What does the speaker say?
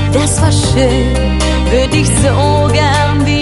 das war schön, würde ich so gern wieder